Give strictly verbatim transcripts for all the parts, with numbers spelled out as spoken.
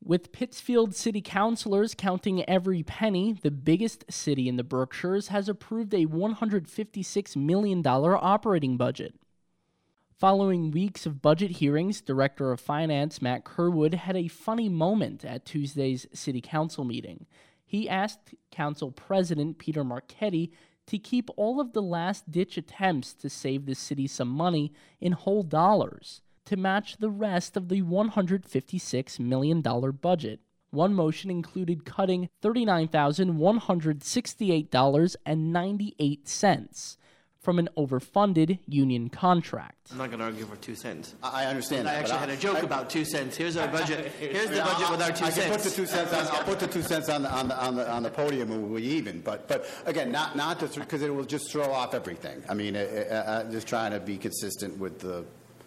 With Pittsfield city councilors counting every penny, the biggest city in the Berkshires has approved a one hundred fifty-six million dollars operating budget. Following weeks of budget hearings, Director of Finance Matt Kerwood had a funny moment at Tuesday's city council meeting. He asked Council President Peter Marchetti to keep all of the last-ditch attempts to save the city some money in whole dollars, to match the rest of the one hundred fifty-six million dollars budget. One motion included cutting thirty-nine thousand one hundred sixty-eight dollars and ninety-eight cents from an overfunded union contract. I'm not going to argue for two cents. I understand I that. actually I, had a joke I, about two cents. Here's our budget. Here's the I mean, budget I'll, with our two I cents. can put the two cents on. I'll put the two cents on the on the on the, on the podium and we even. But but again, not not to because it will just throw off everything. I mean, it, it, uh, just trying to be consistent with the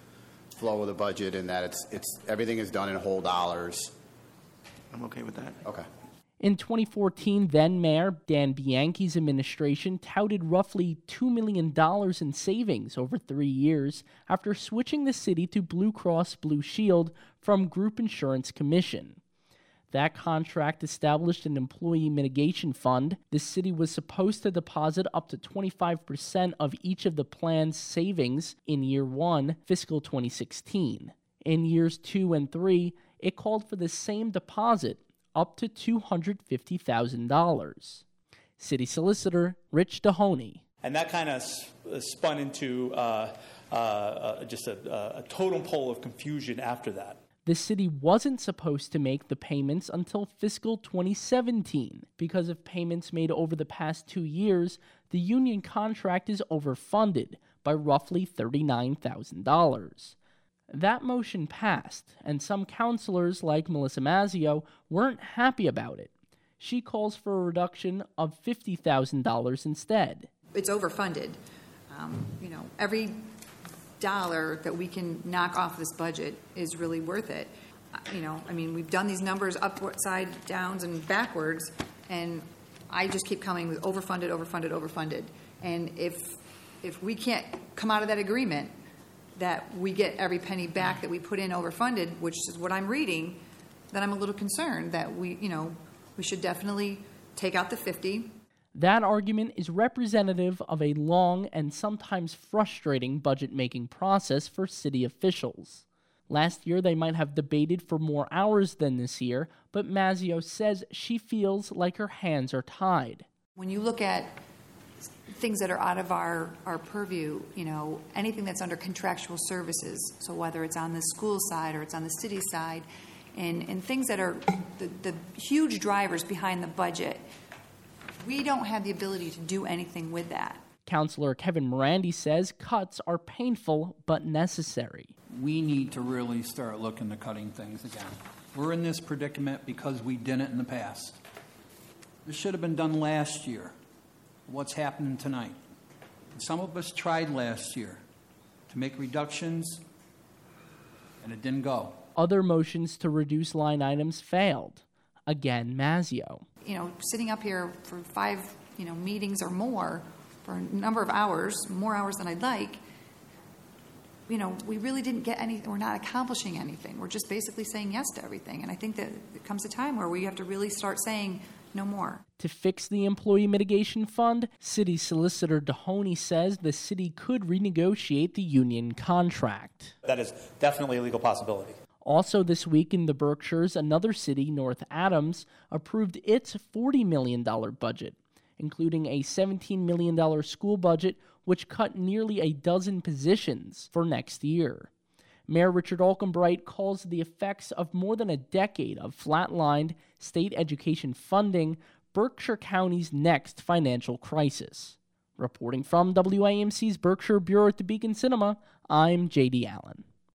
flow of the budget and that it's it's everything is done in whole dollars. I'm okay with that. Okay. In twenty fourteen, then-Mayor Dan Bianchi's administration touted roughly two million dollars in savings over three years after switching the city to Blue Cross Blue Shield from Group Insurance Commission. That contract established an employee mitigation fund. The city was supposed to deposit up to twenty-five percent of each of the plan's savings in year one, fiscal twenty sixteen. In years two and three, it called for the same deposit, up to two hundred fifty thousand dollars. City Solicitor Rich Dehoney. And that kind of spun into uh, uh, uh, just a, a totem pole of confusion after that. The city wasn't supposed to make the payments until fiscal twenty seventeen. Because of payments made over the past two years, the union contract is overfunded by roughly thirty-nine thousand dollars. That motion passed, and some councilors, like Melissa Mazzio, weren't happy about it. She calls for a reduction of fifty thousand dollars instead. It's overfunded. Um, you know, every dollar that we can knock off this budget is really worth it. Uh, you know, I mean, we've done these numbers upside, downs, and backwards, and I just keep coming with overfunded, overfunded, overfunded. And if if we can't come out of that agreement, that we get every penny back that we put in overfunded, which is what I'm reading, then I'm a little concerned that we, you know, we should definitely take out the fifty. That argument is representative of a long and sometimes frustrating budget-making process for city officials. Last year, they might have debated for more hours than this year, but Mazzio says she feels like her hands are tied. When you look at things that are out of our, our purview, you know, anything that's under contractual services, so whether it's on the school side or it's on the city side, and, and things that are the, the huge drivers behind the budget, we don't have the ability to do anything with that. Councilor Kevin Morandi says cuts are painful but necessary. We need to really start looking to cutting things again. We're in this predicament because we didn't in the past. This should have been done last year. What's happening tonight? Some of us tried last year to make reductions, and it didn't go. Other motions to reduce line items failed. Again, Mazzio. You know, sitting up here for five, you know, meetings or more for a number of hours, more hours than I'd like, you know, we really didn't get any, we're not accomplishing anything. We're just basically saying yes to everything. And I think that it comes a time where we have to really start saying no more. To fix the Employee Mitigation Fund, City Solicitor Dehoney says the city could renegotiate the union contract. That is definitely a legal possibility. Also this week in the Berkshires, another city, North Adams, approved its forty million dollars budget, including a seventeen million dollars school budget, which cut nearly a dozen positions for next year. Mayor Richard Alkenbright calls the effects of more than a decade of flatlined state education funding Berkshire County's next financial crisis. Reporting from W I M C's Berkshire Bureau at the Beacon Cinema, I'm J D Allen.